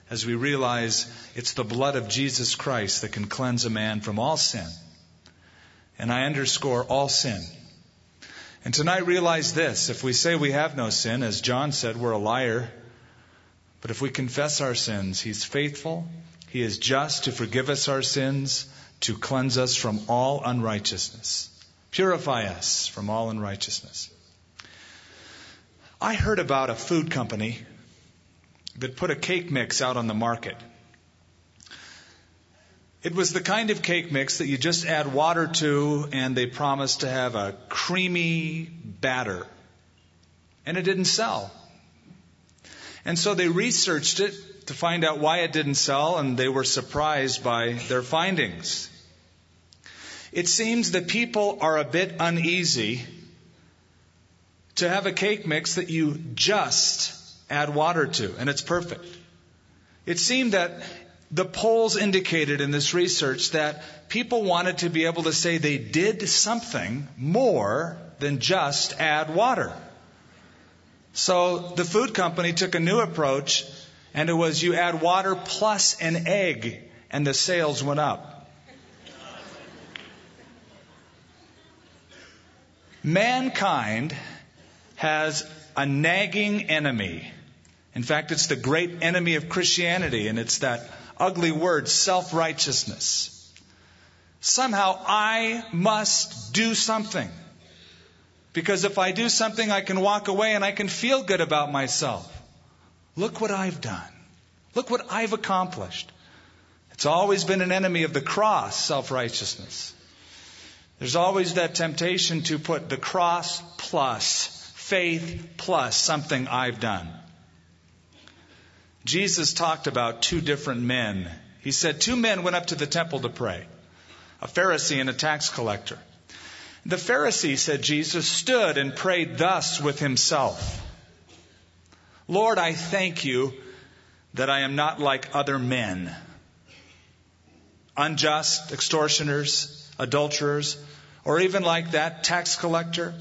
as we realize it's the blood of Jesus Christ that can cleanse a man from all sin. And I underscore all sin. And tonight realize this: if we say we have no sin, as John said, we're a liar. But if we confess our sins, He's faithful. He is just to forgive us our sins, to cleanse us from all unrighteousness. Purify us from all unrighteousness. I heard about a food company that put a cake mix out on the market. It was the kind of cake mix that you just add water to, and they promised to have a creamy batter. And it didn't sell. And so they researched it to find out why it didn't sell, and they were surprised by their findings. It seems that people are a bit uneasy to have a cake mix that you just add water to, and it's perfect. It seemed that the polls indicated in this research that people wanted to be able to say they did something more than just add water. So the food company took a new approach, and it was you add water plus an egg, and the sales went up. Mankind has a nagging enemy. In fact, it's the great enemy of Christianity, and it's that ugly word, self-righteousness. Somehow I must do something. Because if I do something, I can walk away and I can feel good about myself. Look what I've done. Look what I've accomplished. It's always been an enemy of the cross, self-righteousness. There's always that temptation to put the cross plus, faith plus something I've done. Jesus talked about two different men. He said 2 men went up to the temple to pray, a Pharisee and a tax collector. The Pharisee, said Jesus, stood and prayed thus with himself: Lord, I thank you that I am not like other men, unjust, extortioners, adulterers, or even like that tax collector.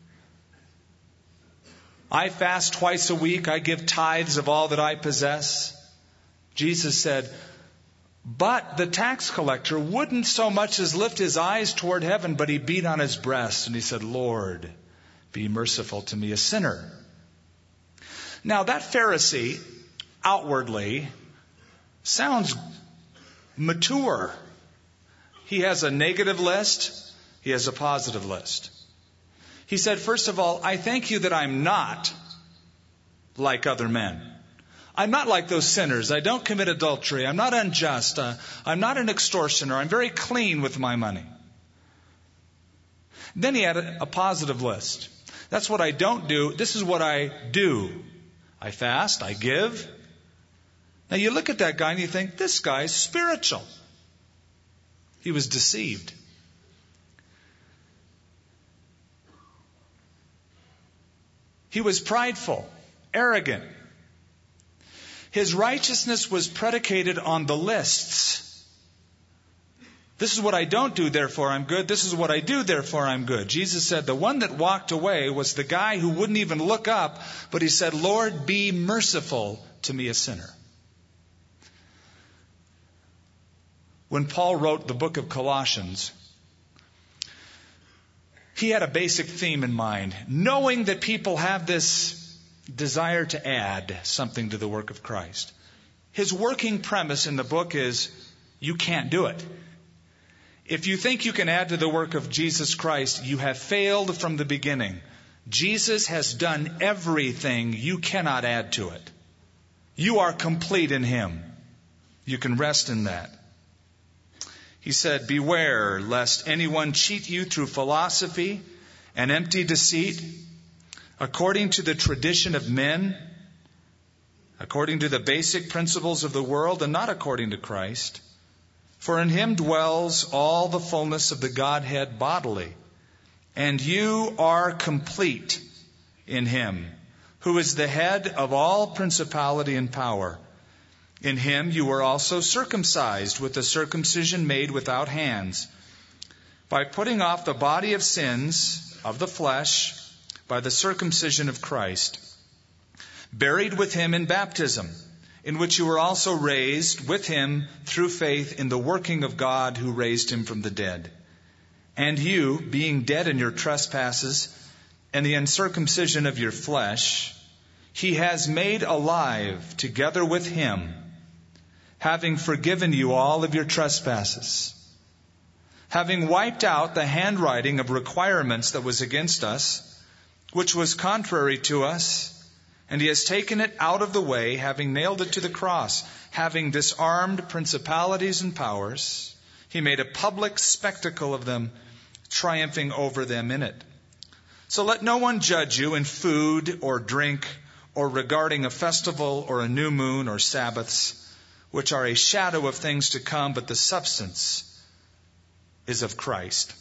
I fast twice a week. I give tithes of all that I possess. Jesus said, but the tax collector wouldn't so much as lift his eyes toward heaven, but he beat on his breast and he said, Lord, be merciful to me, a sinner. Now that Pharisee outwardly sounds mature. He has a negative list. He has a positive list. He said, first of all, I thank you that I'm not like other men. I'm not like those sinners. I don't commit adultery. I'm not unjust. I'm not an extortioner. I'm very clean with my money. Then he had a positive list. That's what I don't do. This is what I do. I fast. I give. Now you look at that guy and you think, this guy's spiritual. He was deceived. He was prideful, arrogant. His righteousness was predicated on the lists. This is what I don't do, therefore I'm good. This is what I do, therefore I'm good. Jesus said the one that walked away was the guy who wouldn't even look up, but he said, Lord, be merciful to me, a sinner. When Paul wrote the book of Colossians, he had a basic theme in mind, knowing that people have this desire to add something to the work of Christ. His working premise in the book is, you can't do it. If you think you can add to the work of Jesus Christ, you have failed from the beginning. Jesus has done everything. You cannot add to it. You are complete in Him. You can rest in that. He said, beware lest anyone cheat you through philosophy and empty deceit, according to the tradition of men, according to the basic principles of the world, and not according to Christ. For in Him dwells all the fullness of the Godhead bodily, and you are complete in Him, who is the head of all principality and power. In Him you were also circumcised with the circumcision made without hands, by putting off the body of sins of the flesh by the circumcision of Christ, buried with Him in baptism, in which you were also raised with him through faith in the working of God who raised him from the dead. And you, being dead in your trespasses and the uncircumcision of your flesh, he has made alive together with him, having forgiven you all of your trespasses, having wiped out the handwriting of requirements that was against us, which was contrary to us, and he has taken it out of the way, having nailed it to the cross. Having disarmed principalities and powers, he made a public spectacle of them, triumphing over them in it. So let no one judge you in food or drink, or regarding a festival or a new moon or Sabbaths, which are a shadow of things to come, but the substance is of Christ.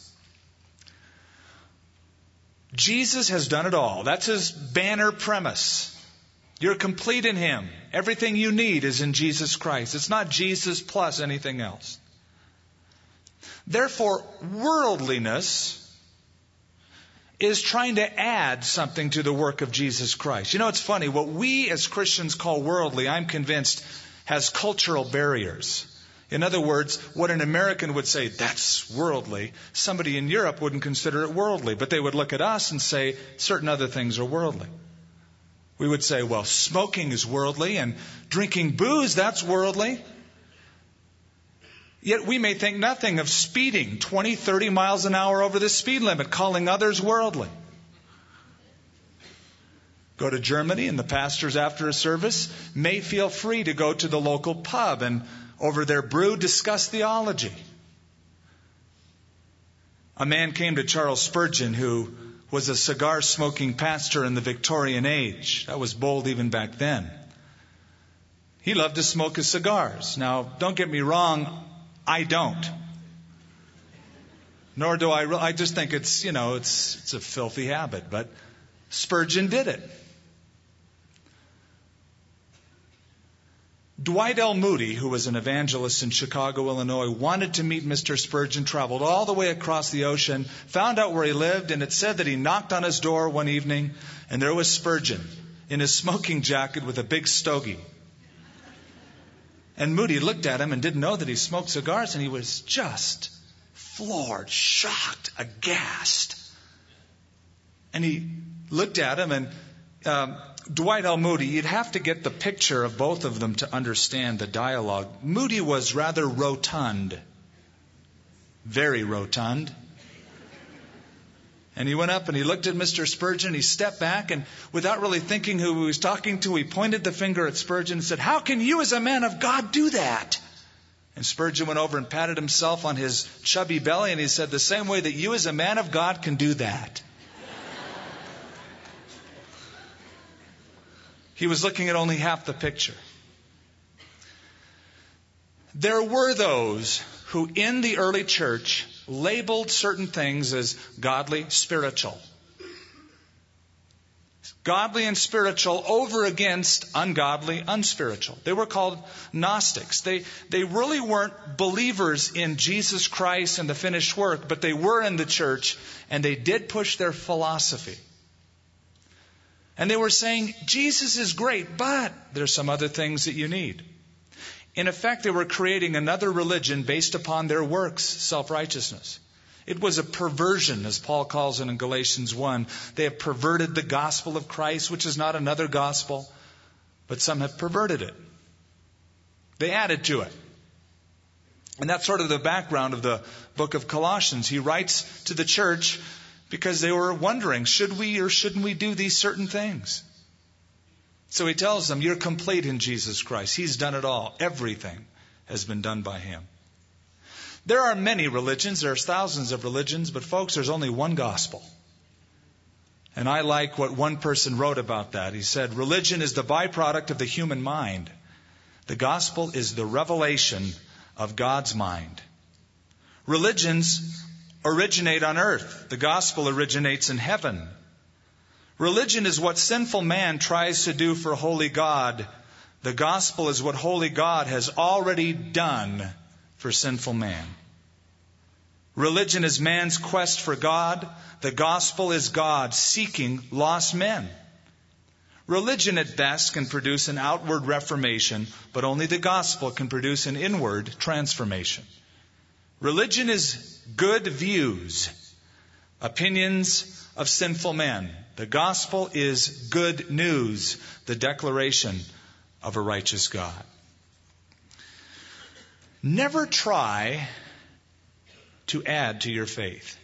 Jesus has done it all. That's his banner premise. You're complete in him. Everything you need is in Jesus Christ. It's not Jesus plus anything else. Therefore, worldliness is trying to add something to the work of Jesus Christ. You know, it's funny. What we as Christians call worldly, I'm convinced, has cultural barriers. In other words, what an American would say, that's worldly, somebody in Europe wouldn't consider it worldly, but they would look at us and say certain other things are worldly. We would say, well, smoking is worldly and drinking booze, that's worldly. Yet we may think nothing of speeding 20, 30 miles an hour over the speed limit, calling others worldly. Go to Germany and the pastors after a service may feel free to go to the local pub and over their brew discuss theology. A man came to Charles Spurgeon who was a cigar-smoking pastor in the Victorian age. That was bold even back then. He loved to smoke his cigars. Now, don't get me wrong, I don't. Nor do I just think it's a filthy habit. But Spurgeon did it. Dwight L. Moody, who was an evangelist in Chicago, Illinois, wanted to meet Mr. Spurgeon, traveled all the way across the ocean, found out where he lived, and it said that he knocked on his door one evening, and there was Spurgeon in his smoking jacket with a big stogie. And Moody looked at him and didn't know that he smoked cigars, and he was just floored, shocked, aghast. And he looked at him, and Dwight L. Moody, you'd have to get the picture of both of them to understand the dialogue. Moody was rather rotund, very rotund. And he went up and he looked at Mr. Spurgeon. He stepped back and without really thinking who he was talking to, he pointed the finger at Spurgeon and said, "How can you as a man of God do that?" And Spurgeon went over and patted himself on his chubby belly and he said, "The same way that you as a man of God can do that." He was looking at only half the picture. There were those who in the early church labeled certain things as godly, spiritual. Godly and spiritual over against ungodly, unspiritual. They were called Gnostics. They really weren't believers in Jesus Christ and the finished work, but they were in the church and they did push their philosophy. And they were saying, Jesus is great, but there's some other things that you need. In effect, they were creating another religion based upon their works, self-righteousness. It was a perversion, as Paul calls it in Galatians 1. They have perverted the gospel of Christ, which is not another gospel, but some have perverted it. They added to it. And that's sort of the background of the book of Colossians. He writes to the church because they were wondering, should we or shouldn't we do these certain things? So he tells them, you're complete in Jesus Christ. He's done it all. Everything has been done by him. There are many religions. There's thousands of religions. But folks, there's only one gospel. And I like what one person wrote about that. He said, religion is the byproduct of the human mind. The gospel is the revelation of God's mind. Religions originate on earth. The gospel originates in heaven. Religion is what sinful man tries to do for holy God. The gospel is what holy God has already done for sinful man. Religion is man's quest for God. The gospel is God seeking lost men. Religion at best can produce an outward reformation, but only the gospel can produce an inward transformation. Religion is good views, opinions of sinful men. The gospel is good news, the declaration of a righteous God. Never try to add to your faith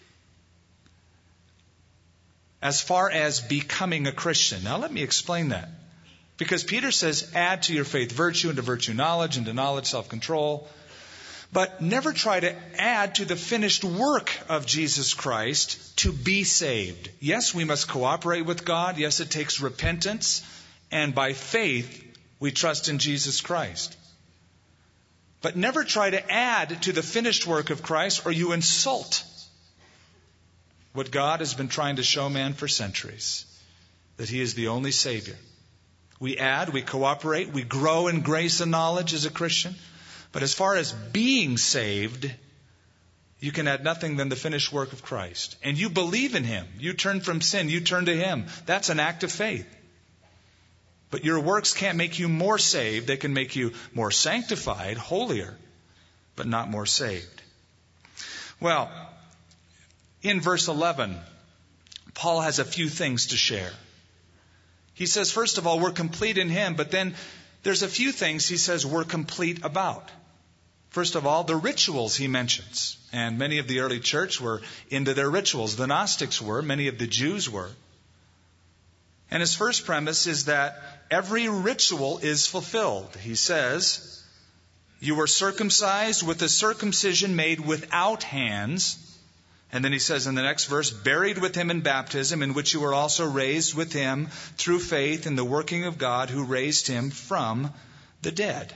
as far as becoming a Christian. Now let me explain that. Because Peter says, add to your faith virtue, and to virtue knowledge, and to knowledge self-control. But never try to add to the finished work of Jesus Christ to be saved. Yes, we must cooperate with God. Yes, it takes repentance. And by faith, we trust in Jesus Christ. But never try to add to the finished work of Christ, or you insult what God has been trying to show man for centuries, that He is the only Savior. We add, we cooperate, we grow in grace and knowledge as a Christian. But as far as being saved, you can add nothing than the finished work of Christ. And you believe in Him. You turn from sin. You turn to Him. That's an act of faith. But your works can't make you more saved. They can make you more sanctified, holier, but not more saved. Well, in verse 11, Paul has a few things to share. He says, first of all, we're complete in Him, but then there's a few things he says we're complete about. First of all, the rituals he mentions. And many of the early church were into their rituals. The Gnostics were. Many of the Jews were. And his first premise is that every ritual is fulfilled. He says, you were circumcised with a circumcision made without hands. And then he says in the next verse, buried with Him in baptism, in which you were also raised with Him through faith in the working of God who raised Him from the dead.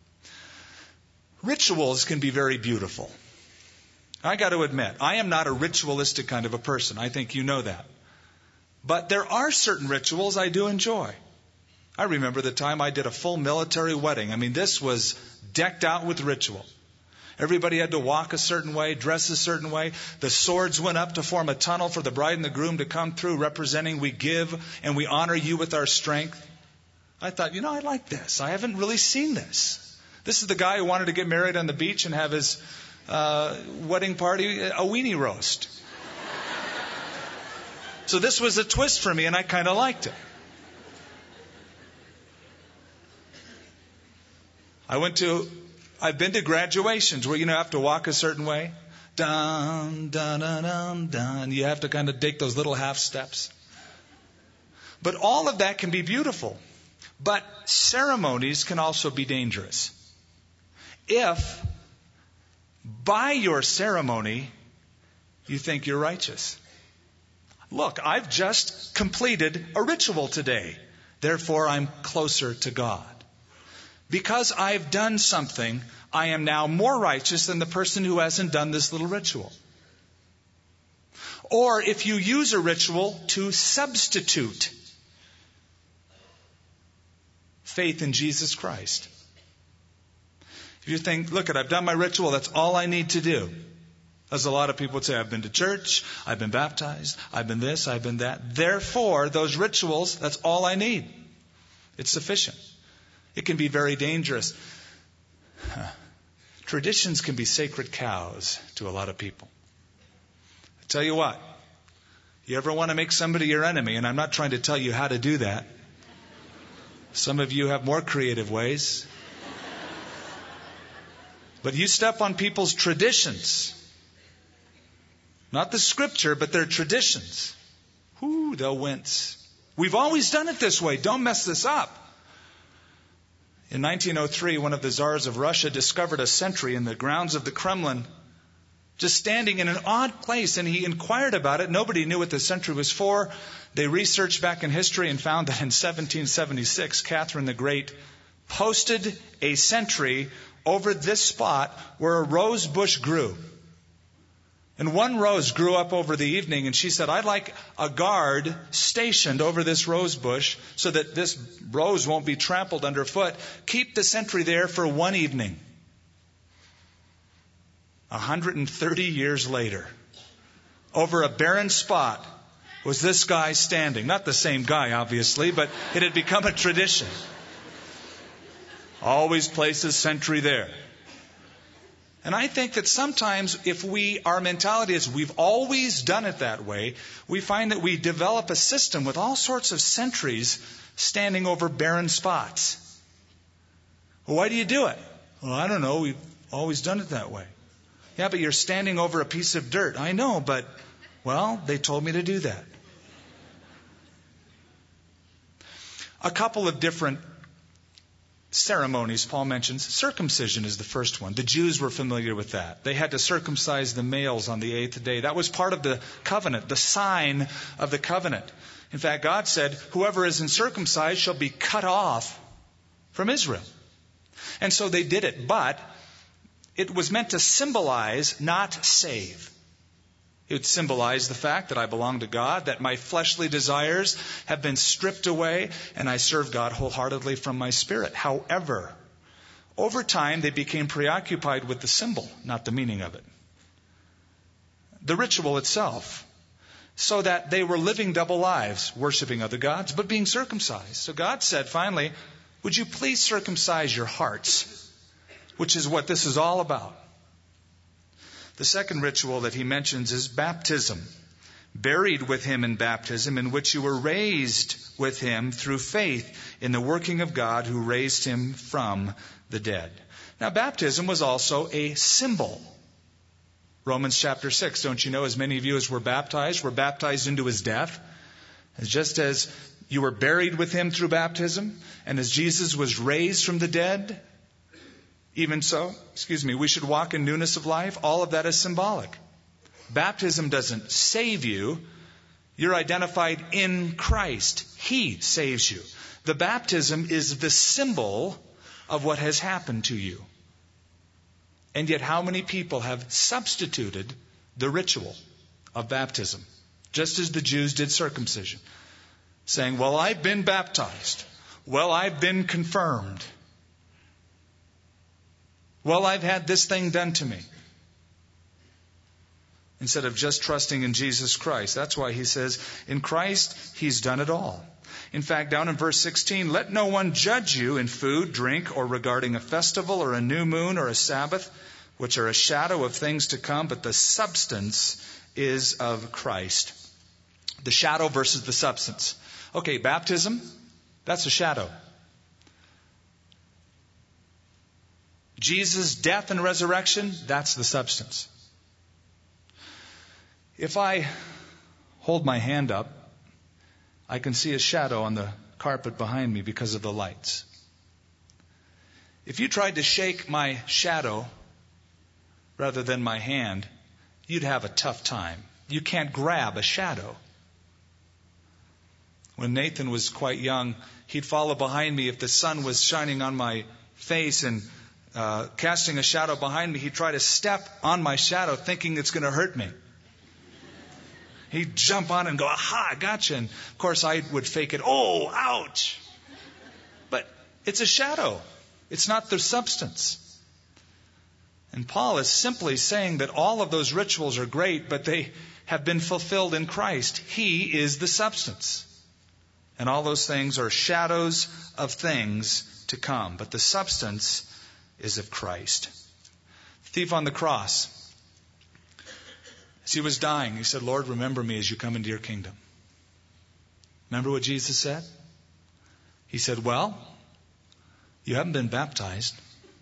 Rituals can be very beautiful. I got to admit, I am not a ritualistic kind of a person. I think you know that. But there are certain rituals I do enjoy. I remember the time I did a full military wedding. I mean, this was decked out with ritual. Everybody had to walk a certain way, dress a certain way. The swords went up to form a tunnel for the bride and the groom to come through, representing we give and we honor you with our strength. I thought, I like this. I haven't really seen this. This is the guy who wanted to get married on the beach and have his wedding party a weenie roast. So this was a twist for me, and I kind of liked it. I've been to graduations where you have to walk a certain way. Dun, dun, dun, dun, dun. You have to kind of take those little half steps. But all of that can be beautiful. But ceremonies can also be dangerous. If by your ceremony you think you're righteous. Look, I've just completed a ritual today. Therefore, I'm closer to God. Because I've done something, I am now more righteous than the person who hasn't done this little ritual. Or if you use a ritual to substitute faith in Jesus Christ. If you think, look, I've done my ritual, that's all I need to do. As a lot of people would say, I've been to church, I've been baptized, I've been this, I've been that. Therefore, those rituals, that's all I need. It's sufficient. It can be very dangerous. Traditions can be sacred cows to a lot of people. I tell you what, you ever want to make somebody your enemy, and I'm not trying to tell you how to do that. Some of you have more creative ways. But you step on people's traditions. Not the scripture, but their traditions. Whoo, they'll wince. We've always done it this way. Don't mess this up. In 1903, one of the czars of Russia discovered a sentry in the grounds of the Kremlin, just standing in an odd place, and he inquired about it. Nobody knew what the sentry was for. They researched back in history and found that in 1776, Catherine the Great posted a sentry over this spot where a rose bush grew. And one rose grew up over the evening, and she said, I'd like a guard stationed over this rose bush so that this rose won't be trampled underfoot. Keep the sentry there for one evening. 130 years later, over a barren spot, was this guy standing. Not the same guy, obviously, but it had become a tradition. Always places sentry there. And I think that sometimes if our mentality is we've always done it that way, we find that we develop a system with all sorts of sentries standing over barren spots. Well, why do you do it? Well, I don't know. We've always done it that way. Yeah, but you're standing over a piece of dirt. I know, but, well, they told me to do that. A couple of different ceremonies Paul mentions. Circumcision is the first one. The Jews were familiar with that. They had to circumcise the males on the 8th day. That was part of the covenant, the sign of the covenant. In fact, God said, whoever isn't circumcised shall be cut off from Israel. And so they did it, but it was meant to symbolize, not save. It would symbolize the fact that I belong to God, that my fleshly desires have been stripped away, and I serve God wholeheartedly from my spirit. However, over time they became preoccupied with the symbol, not the meaning of it. The ritual itself, so that they were living double lives, worshiping other gods, but being circumcised. So God said, finally, would you please circumcise your hearts, which is what this is all about. The second ritual that he mentions is baptism. Buried with him in baptism, in which you were raised with him through faith in the working of God who raised him from the dead. Now, baptism was also a symbol. Romans chapter 6, don't you know, as many of you as were baptized into his death. Just as you were buried with him through baptism, and as Jesus was raised from the dead, even so, we should walk in newness of life. All of that is symbolic. Baptism doesn't save you. You're identified in Christ. He saves you. The baptism is the symbol of what has happened to you. And yet how many people have substituted the ritual of baptism, just as the Jews did circumcision, saying, well, I've been baptized. Well, I've been confirmed. Well, I've had this thing done to me. Instead of just trusting in Jesus Christ. That's why he says, in Christ, he's done it all. In fact, down in verse 16, let no one judge you in food, drink, or regarding a festival, or a new moon, or a Sabbath, which are a shadow of things to come, but the substance is of Christ. The shadow versus the substance. Okay, baptism, that's a shadow. Jesus' death and resurrection, that's the substance. If I hold my hand up, I can see a shadow on the carpet behind me because of the lights. If you tried to shake my shadow rather than my hand, you'd have a tough time. You can't grab a shadow. When Nathan was quite young, he'd follow behind me if the sun was shining on my face and casting a shadow behind me. He'd try to step on my shadow thinking it's going to hurt me. He'd jump on and go, aha, gotcha. And of course I would fake it. Oh, ouch. But it's a shadow. It's not the substance. And Paul is simply saying that all of those rituals are great, but they have been fulfilled in Christ. He is the substance. And all those things are shadows of things to come. But the substance is of Christ. The thief on the cross, as he was dying, he said, Lord, remember me as you come into your kingdom. Remember what Jesus said? He said, well, you haven't been baptized.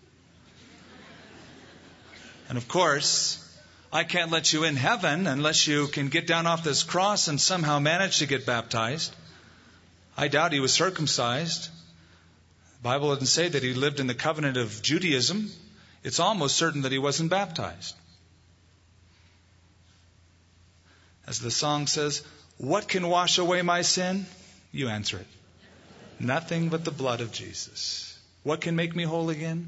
And of course, I can't let you in heaven unless you can get down off this cross and somehow manage to get baptized. I doubt he was circumcised. The Bible doesn't say that he lived in the covenant of Judaism. It's almost certain that he wasn't baptized. As the song says, what can wash away my sin? You answer it. Nothing but the blood of Jesus. What can make me whole again?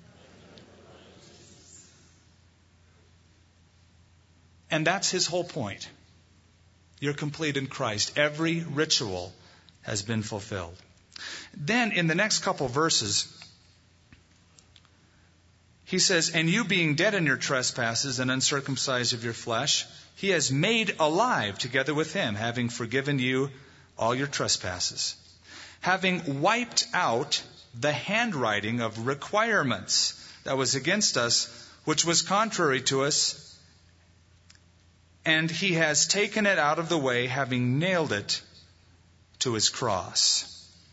And that's his whole point. You're complete in Christ. Every ritual has been fulfilled. Then in the next couple verses, He says, and you being dead in your trespasses and uncircumcised of your flesh, he has made alive together with him, having forgiven you all your trespasses, having wiped out the handwriting of requirements that was against us, which was contrary to us, and he has taken it out of the way, having nailed it to his cross.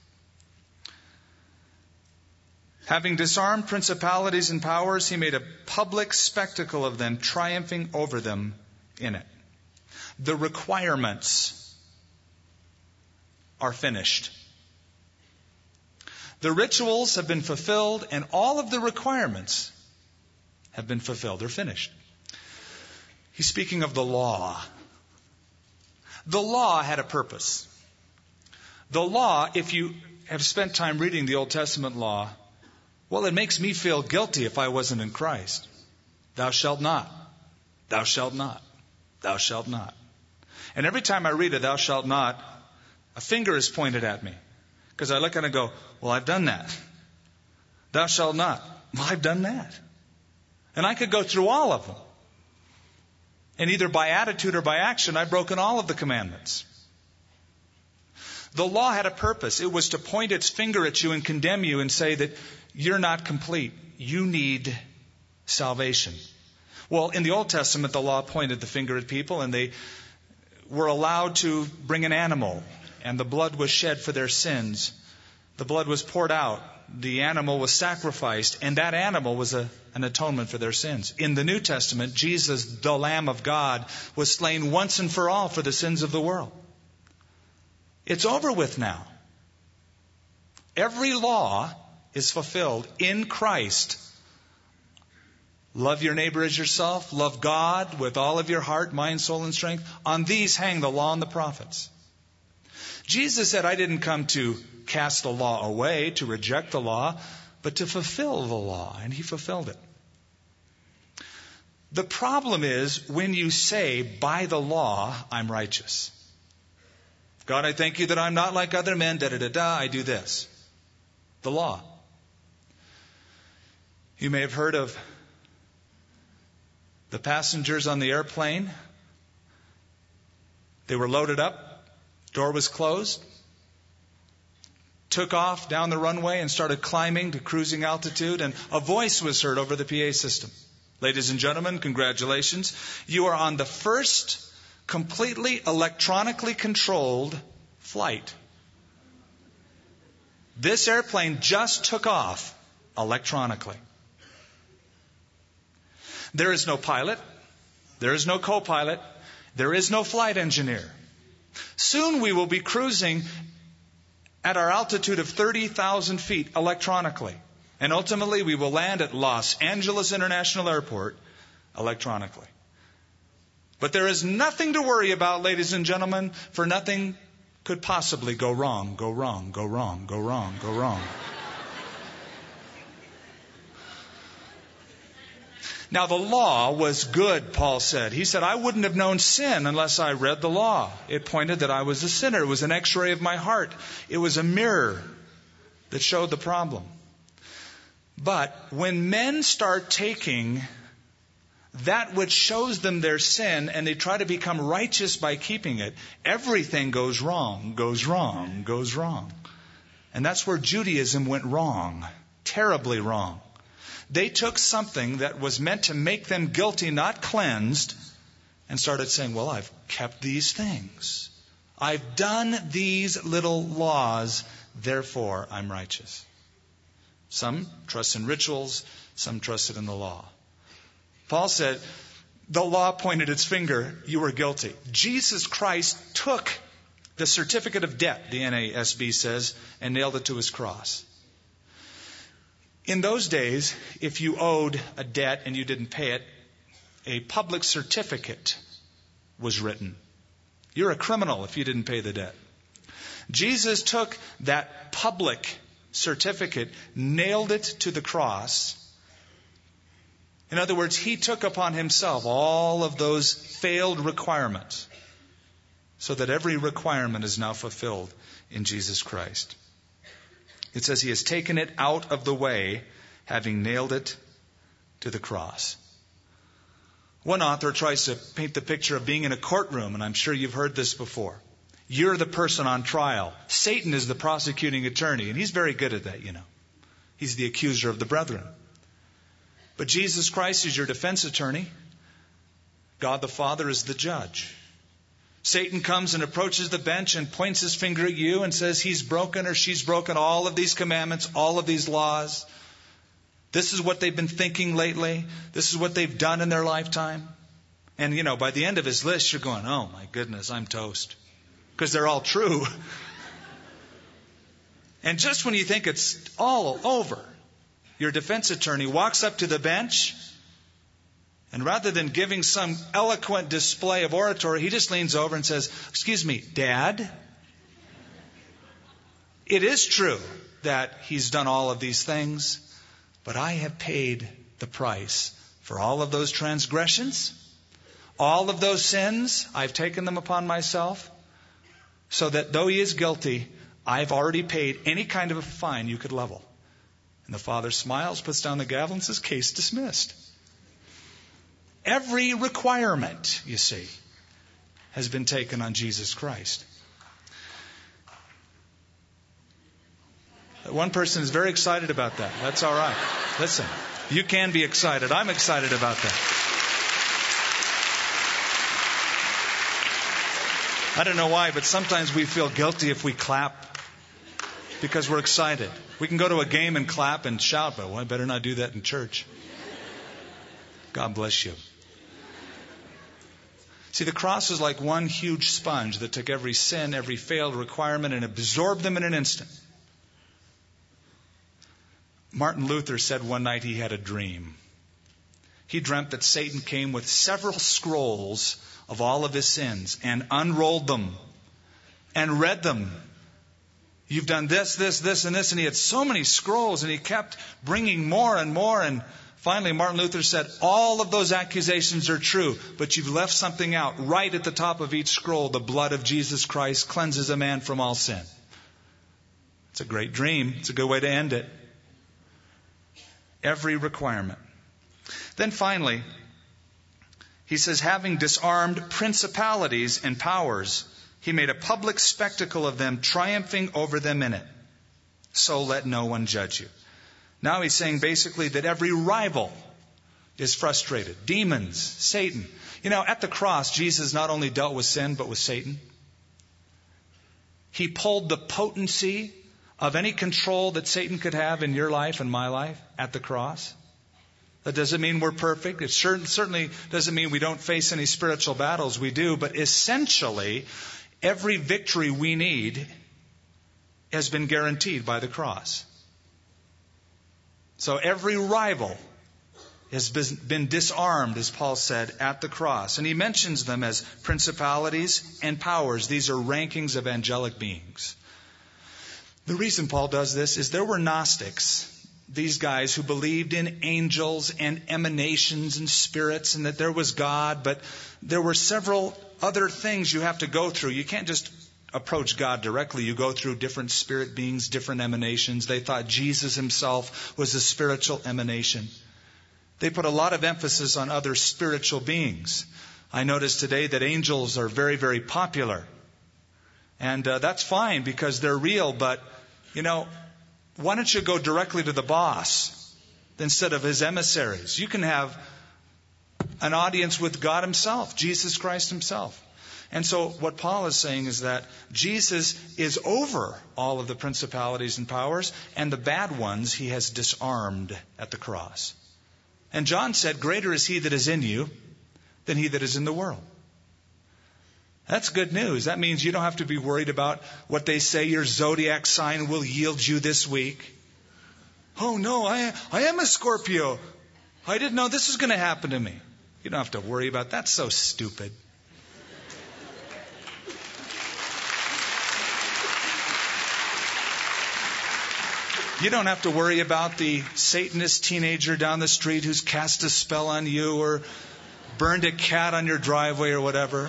Having disarmed principalities and powers, he made a public spectacle of them, triumphing over them in it. The requirements are finished. The rituals have been fulfilled, and all of the requirements have been fulfilled. They're finished. He's speaking of the law. The law had a purpose. The law, if you have spent time reading the Old Testament law, well, it makes me feel guilty if I wasn't in Christ. Thou shalt not. Thou shalt not. Thou shalt not. And every time I read it, thou shalt not, a finger is pointed at me. Because I look at it and go, well, I've done that. Thou shalt not. Well, I've done that. And I could go through all of them. And either by attitude or by action, I've broken all of the commandments. The law had a purpose. It was to point its finger at you and condemn you and say that you're not complete. You need salvation. Well, in the Old Testament, the law pointed the finger at people, and they were allowed to bring an animal, and the blood was shed for their sins. The blood was poured out. The animal was sacrificed, and that animal was an atonement for their sins. In the New Testament, Jesus, the Lamb of God, was slain once and for all for the sins of the world. It's over with now. Every law is fulfilled in Christ. Love your neighbor as yourself. Love God with all of your heart, mind, soul, and strength. On these hang the law and the prophets. Jesus said, I didn't come to cast the law away, to reject the law, but to fulfill the law. And he fulfilled it. The problem is when you say, by the law, I'm righteous. God, I thank you that I'm not like other men, da-da-da-da, I do this. The law. You may have heard of the passengers on the airplane. They were loaded up, door was closed, took off down the runway and started climbing to cruising altitude, and a voice was heard over the PA system. Ladies and gentlemen, congratulations. You are on the first completely electronically controlled flight. This airplane just took off electronically. There is no pilot. There is no co-pilot. There is no flight engineer. Soon we will be cruising at our altitude of 30,000 feet electronically. And ultimately we will land at Los Angeles International Airport electronically. But there is nothing to worry about, ladies and gentlemen, for nothing could possibly go wrong, go wrong, go wrong, go wrong, go wrong. Now the law was good, Paul said. He said, I wouldn't have known sin unless I read the law. It pointed that I was a sinner. It was an x-ray of my heart. It was a mirror that showed the problem. But when men start taking that which shows them their sin and they try to become righteous by keeping it, everything goes wrong, goes wrong, goes wrong. And that's where Judaism went wrong, terribly wrong. They took something that was meant to make them guilty, not cleansed, and started saying, well, I've kept these things. I've done these little laws, therefore I'm righteous. Some trust in rituals, some trusted in the law. Paul said, the law pointed its finger, you were guilty. Jesus Christ took the certificate of debt, the NASB says, and nailed it to his cross. In those days, if you owed a debt and you didn't pay it, a public certificate was written. You're a criminal if you didn't pay the debt. Jesus took that public certificate, nailed it to the cross. In other words, he took upon himself all of those failed requirements so that every requirement is now fulfilled in Jesus Christ. It says he has taken it out of the way, having nailed it to the cross. One author tries to paint the picture of being in a courtroom, and I'm sure you've heard this before. You're the person on trial. Satan is the prosecuting attorney, and he's very good at that, you know. He's the accuser of the brethren. But Jesus Christ is your defense attorney. God the Father is the judge. Satan comes and approaches the bench and points his finger at you and says he's broken or she's broken all of these commandments, all of these laws. This is what they've been thinking lately. This is what they've done in their lifetime. And, you know, by the end of his list, you're going, oh, my goodness, I'm toast. Because they're all true. And just when you think it's all over, your defense attorney walks up to the bench, and rather than giving some eloquent display of oratory, he just leans over and says, excuse me, Dad? It is true that he's done all of these things, but I have paid the price for all of those transgressions, all of those sins. I've taken them upon myself, so that though he is guilty, I've already paid any kind of a fine you could level. And the Father smiles, puts down the gavel, and says, case dismissed. Every requirement, you see, has been taken on Jesus Christ. One person is very excited about that. That's all right. Listen, you can be excited. I'm excited about that. I don't know why, but sometimes we feel guilty if we clap because we're excited. We can go to a game and clap and shout, but I better not do that in church. God bless you. See, the cross is like one huge sponge that took every sin, every failed requirement, and absorbed them in an instant. Martin Luther said one night he had a dream. He dreamt that Satan came with several scrolls of all of his sins and unrolled them and read them. You've done this, this, this, and this. And he had so many scrolls, and he kept bringing more and more. And finally, Martin Luther said, all of those accusations are true, but you've left something out. Right at the top of each scroll, the blood of Jesus Christ cleanses a man from all sin. It's a great dream. It's a good way to end it. Every requirement. Then finally, he says, having disarmed principalities and powers, he made a public spectacle of them, triumphing over them in it. So let no one judge you. Now he's saying basically that every rival is frustrated. Demons, Satan. You know, at the cross, Jesus not only dealt with sin, but with Satan. He pulled the potency of any control that Satan could have in your life and my life at the cross. That doesn't mean we're perfect. It certainly doesn't mean we don't face any spiritual battles. We do. But essentially, every victory we need has been guaranteed by the cross. So every rival has been disarmed, as Paul said, at the cross. And he mentions them as principalities and powers. These are rankings of angelic beings. The reason Paul does this is there were Gnostics, these guys who believed in angels and emanations and spirits and that there was God, but there were several other things you have to go through. You can't just approach God directly. You go through different spirit beings, different emanations. They thought Jesus himself was a spiritual emanation. They put a lot of emphasis on other spiritual beings. I notice today that angels are very, very popular. And that's fine because they're real, but, you know, why don't you go directly to the boss instead of his emissaries? You can have an audience with God himself, Jesus Christ himself. And so what Paul is saying is that Jesus is over all of the principalities and powers, and the bad ones he has disarmed at the cross. And John said, greater is he that is in you than he that is in the world. That's good news. That means you don't have to be worried about what they say your zodiac sign will yield you this week. Oh no, I am a Scorpio. I didn't know this was going to happen to me. You don't have to worry about that. That's so stupid. You don't have to worry about the Satanist teenager down the street who's cast a spell on you or burned a cat on your driveway or whatever.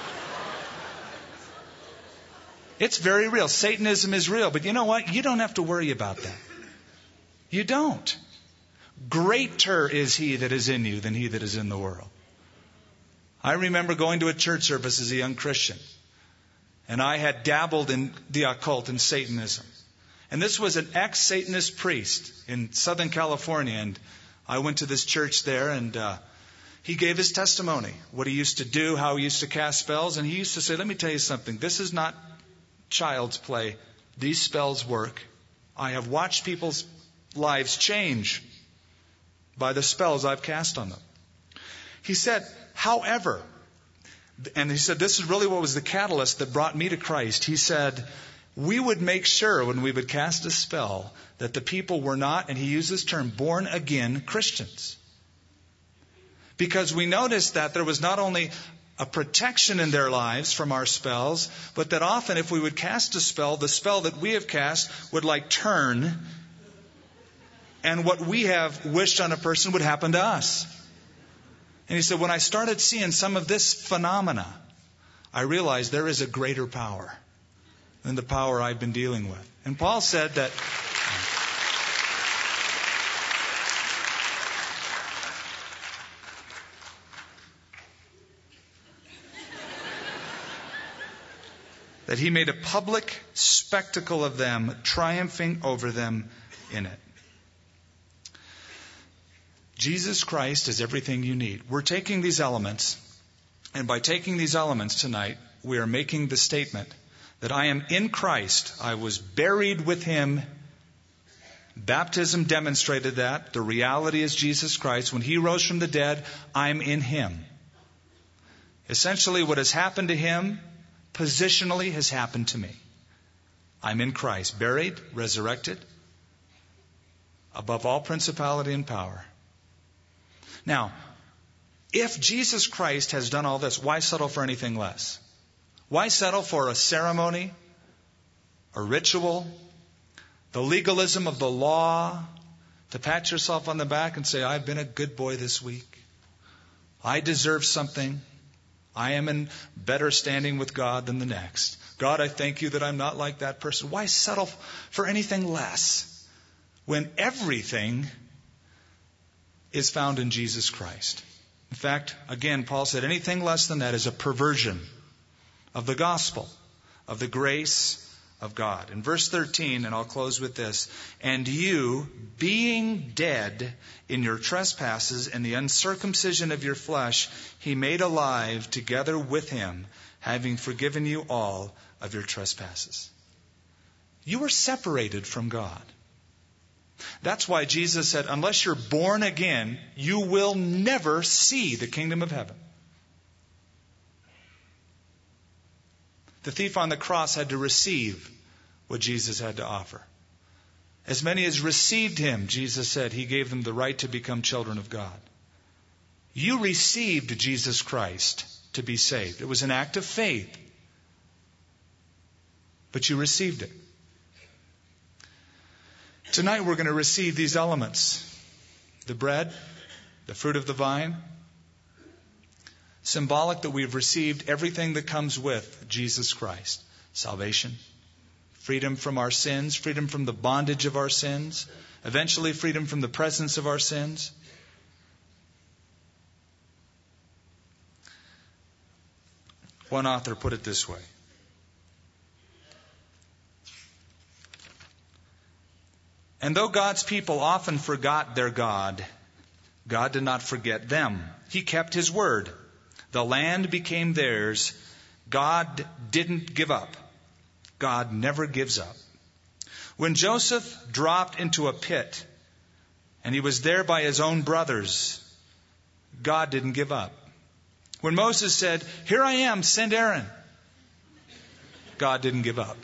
It's very real. Satanism is real. But you know what? You don't have to worry about that. You don't. greater is he that is in you than he that is in the world. I remember going to a church service as a young Christian, and I had dabbled in the occult and Satanism. And this was an ex-Satanist priest in Southern California, and I went to this church there, and he gave his testimony, what he used to do, how he used to cast spells, and he used to say, let me tell you something, this is not child's play. These spells work. I have watched people's lives change by the spells I've cast on them. He said, however, and he said this is really what was the catalyst that brought me to Christ. He said, we would make sure when we would cast a spell that the people were not, and he used this term, born again Christians. Because we noticed that there was not only a protection in their lives from our spells, but that often if we would cast a spell, the spell that we have cast would like turn, and what we have wished on a person would happen to us. And he said, when I started seeing some of this phenomena, I realized there is a greater power than the power I've been dealing with. And Paul said that he made a public spectacle of them, triumphing over them in it. Jesus Christ is everything you need. We're taking these elements, and by taking these elements tonight, we are making the statement that I am in Christ. I was buried with Him. Baptism demonstrated that. The reality is Jesus Christ. When He rose from the dead, I'm in Him. Essentially, what has happened to Him positionally has happened to me. I'm in Christ, buried, resurrected, above all principality and power. Now, if Jesus Christ has done all this, why settle for anything less? Why settle for a ceremony, a ritual, the legalism of the law, to pat yourself on the back and say, I've been a good boy this week. I deserve something. I am in better standing with God than the next. God, I thank you that I'm not like that person. Why settle for anything less when everything is found in Jesus Christ? In fact, again, Paul said anything less than that is a perversion of the gospel, of the grace of God. In verse 13, and I'll close with this, and you, being dead in your trespasses and the uncircumcision of your flesh, He made alive together with Him, having forgiven you all of your trespasses. You were separated from God. That's why Jesus said, unless you're born again, you will never see the kingdom of heaven. The thief on the cross had to receive what Jesus had to offer. As many as received Him, Jesus said, He gave them the right to become children of God. You received Jesus Christ to be saved. It was an act of faith. But you received it. Tonight we're going to receive these elements. The bread, the fruit of the vine. Symbolic that we've received everything that comes with Jesus Christ. Salvation, freedom from our sins, freedom from the bondage of our sins, eventually freedom from the presence of our sins. One author put it this way. And though God's people often forgot their God, God did not forget them. He kept His word. The land became theirs. God didn't give up. God never gives up. When Joseph dropped into a pit and he was there by his own brothers, God didn't give up. When Moses said, "Here I am, send Aaron," God didn't give up.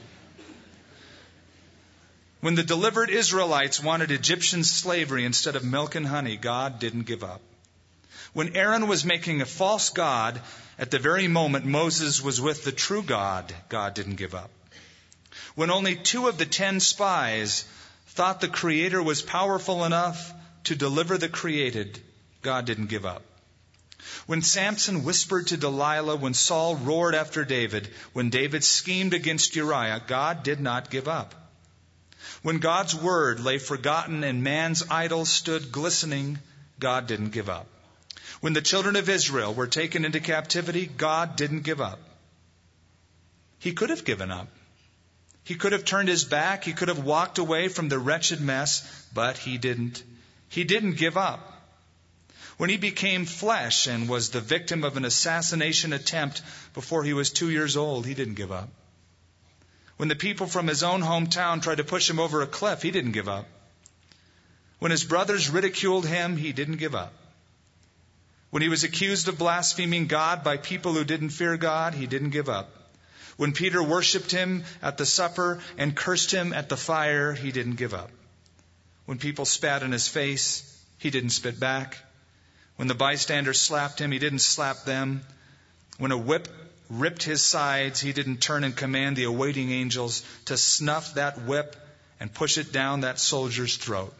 When the delivered Israelites wanted Egyptian slavery instead of milk and honey, God didn't give up. When Aaron was making a false god, at the very moment Moses was with the true God, God didn't give up. When only 2 of the 10 spies thought the Creator was powerful enough to deliver the created, God didn't give up. When Samson whispered to Delilah, when Saul roared after David, when David schemed against Uriah, God did not give up. When God's word lay forgotten and man's idols stood glistening, God didn't give up. When the children of Israel were taken into captivity, God didn't give up. He could have given up. He could have turned his back. He could have walked away from the wretched mess, but he didn't. He didn't give up. When he became flesh and was the victim of an assassination attempt before he was 2 years old, he didn't give up. When the people from his own hometown tried to push him over a cliff, he didn't give up. When his brothers ridiculed him, he didn't give up. When he was accused of blaspheming God by people who didn't fear God, he didn't give up. When Peter worshipped him at the supper and cursed him at the fire, he didn't give up. When people spat in his face, he didn't spit back. When the bystanders slapped him, he didn't slap them. When a whip ripped his sides, he didn't turn and command the awaiting angels to snuff that whip and push it down that soldier's throat.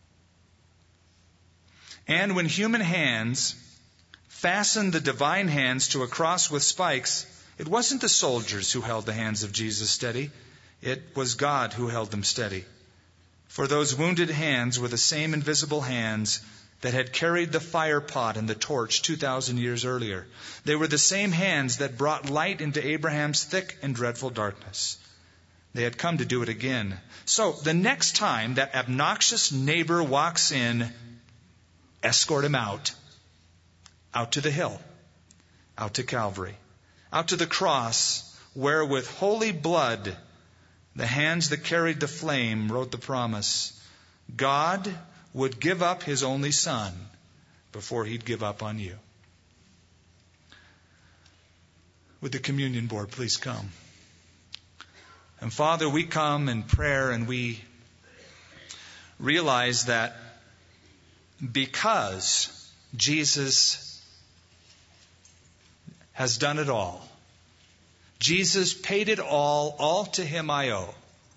And when human hands fastened the divine hands to a cross with spikes, it wasn't the soldiers who held the hands of Jesus steady. It was God who held them steady. For those wounded hands were the same invisible hands that had carried the fire pot and the torch 2,000 years earlier. They were the same hands that brought light into Abraham's thick and dreadful darkness. They had come to do it again. So the next time that obnoxious neighbor walks in, escort him out to the hill, out to Calvary, out to the cross, where with holy blood the hands that carried the flame wrote the promise. God would give up his only son before he'd give up on you. Would the communion board please come? And Father, we come in prayer and we realize that because Jesus has done it all, Jesus paid it all to him I owe.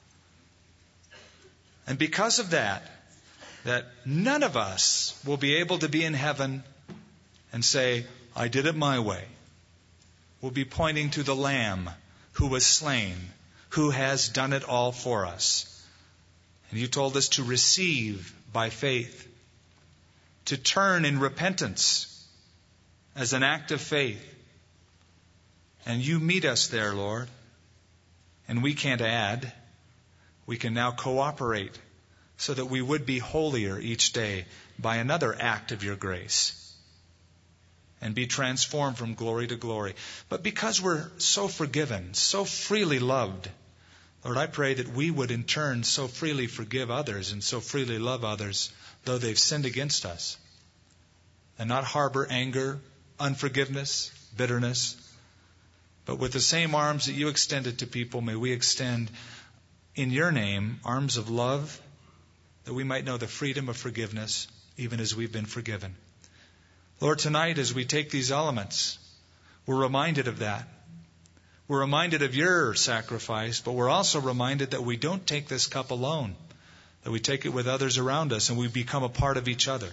And because of that none of us will be able to be in heaven and say, I did it my way. We'll be pointing to the Lamb who was slain, who has done it all for us. And you told us to receive by faith, to turn in repentance as an act of faith. And you meet us there, Lord. And we can't add. We can now cooperate so that we would be holier each day by another act of your grace and be transformed from glory to glory. But because we're so forgiven, so freely loved, Lord, I pray that we would in turn so freely forgive others and so freely love others, though they've sinned against us, and not harbor anger, unforgiveness, bitterness. But with the same arms that you extended to people, may we extend in your name arms of love, that we might know the freedom of forgiveness, even as we've been forgiven. Lord, tonight as we take these elements, we're reminded of that. We're reminded of your sacrifice, but we're also reminded that we don't take this cup alone, that we take it with others around us and we become a part of each other.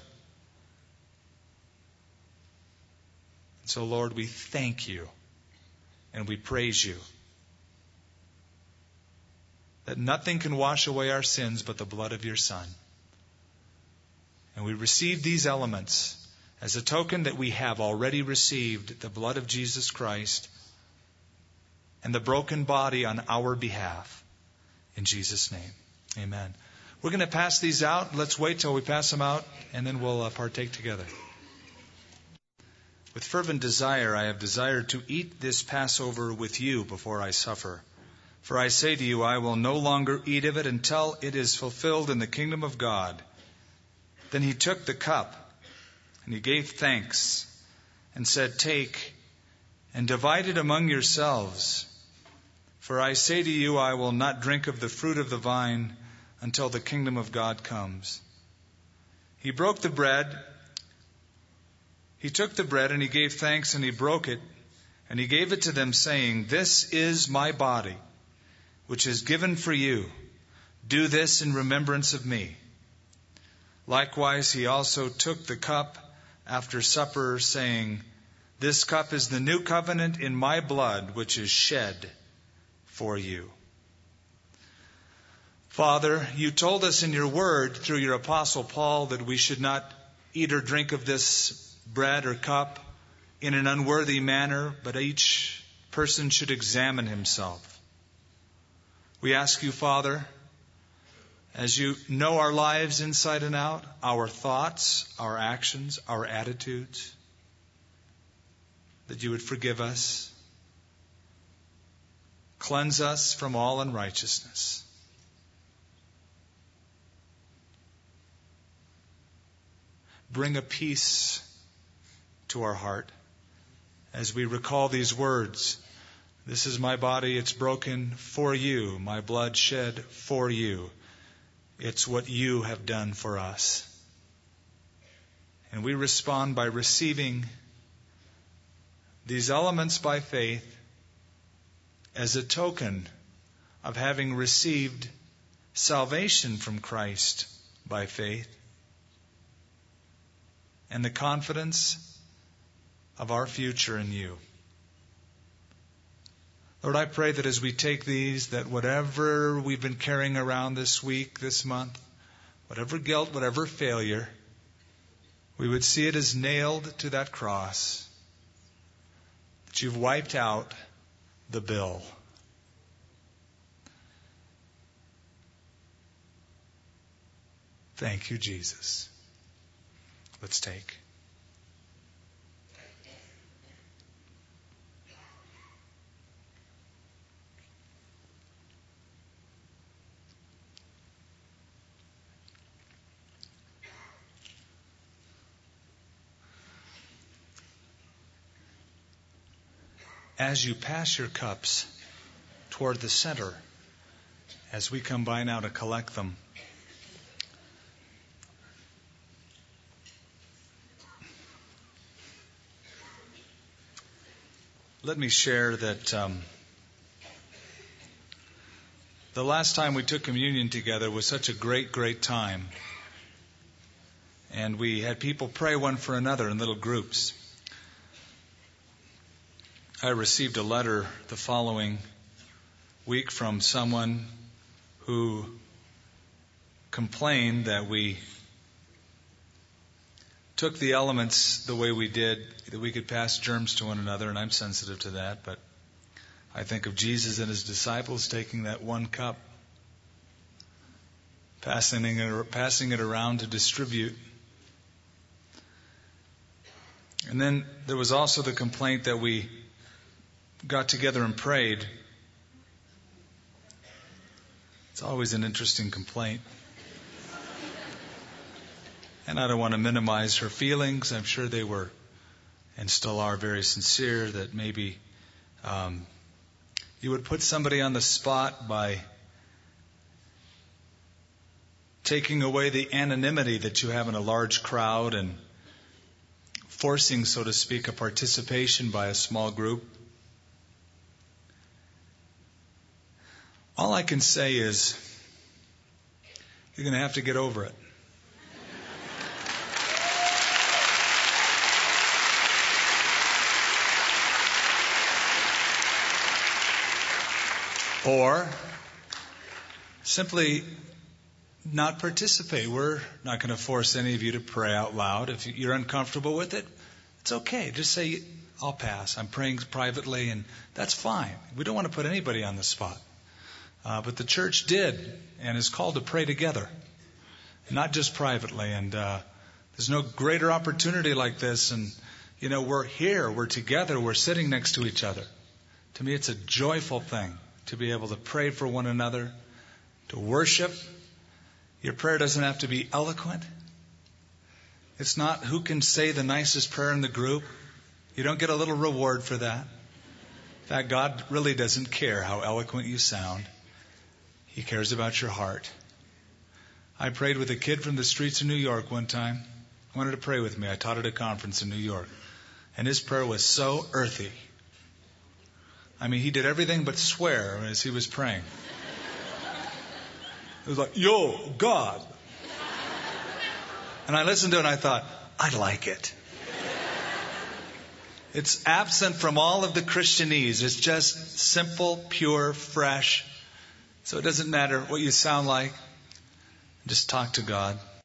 And so, Lord, we thank you and we praise you that nothing can wash away our sins but the blood of your Son. And we receive these elements as a token that we have already received the blood of Jesus Christ and the broken body on our behalf. In Jesus' name, amen. We're going to pass these out. Let's wait till we pass them out, and then we'll partake together. With fervent desire, I have desired to eat this Passover with you before I suffer. For I say to you, I will no longer eat of it until it is fulfilled in the kingdom of God. Then he took the cup, and he gave thanks, and said, Take, and divide it among yourselves. For I say to you, I will not drink of the fruit of the vine until the kingdom of God comes. He broke the bread. He took the bread, and he gave thanks, and he broke it, and he gave it to them, saying, This is my body, which is given for you. Do this in remembrance of me. Likewise, he also took the cup after supper, saying, This cup is the new covenant in my blood, which is shed for you. Father, you told us in your word through your apostle Paul that we should not eat or drink of this bread or cup in an unworthy manner, but each person should examine himself. We ask you, Father, as you know our lives inside and out, our thoughts, our actions, our attitudes, that you would forgive us, cleanse us from all unrighteousness. Bring a peace to our heart as we recall these words. This is my body, it's broken for you, my blood shed for you. It's what you have done for us. And we respond by receiving these elements by faith as a token of having received salvation from Christ by faith, and the confidence of our future in you. Lord, I pray that as we take these, that whatever we've been carrying around this week, this month, whatever guilt, whatever failure, we would see it as nailed to that cross, that you've wiped out the bill. Thank you, Jesus. Let's take. As you pass your cups toward the center, as we come by now to collect them, let me share that the last time we took communion together was such a great, great time. And we had people pray one for another in little groups. I received a letter the following week from someone who complained that we took the elements the way we did, that we could pass germs to one another, and I'm sensitive to that, but I think of Jesus and his disciples taking that one cup, passing it around to distribute. And then there was also the complaint that we got together and prayed. It's always an interesting complaint. And I don't want to minimize her feelings. I'm sure they were and still are very sincere, that maybe you would put somebody on the spot by taking away the anonymity that you have in a large crowd and forcing, so to speak, a participation by a small group. All I can say is you're going to have to get over it. Or simply not participate. We're not going to force any of you to pray out loud. If you're uncomfortable with it, it's okay. Just say, I'll pass. I'm praying privately, and that's fine. We don't want to put anybody on the spot. But the church did, and is called to pray together, not just privately. And there's no greater opportunity like this. And, we're here, we're together, we're sitting next to each other. To me, it's a joyful thing to be able to pray for one another, to worship. Your prayer doesn't have to be eloquent. It's not who can say the nicest prayer in the group. You don't get a little reward for that. In fact, God really doesn't care how eloquent you sound. He cares about your heart. I prayed with a kid from the streets of New York one time. He wanted to pray with me. I taught at a conference in New York. And his prayer was so earthy. I mean, he did everything but swear as he was praying. It was like, yo, God. And I listened to it and I thought, I like it. It's absent from all of the Christianese. It's just simple, pure, fresh, So it doesn't matter what you sound like. Just talk to God.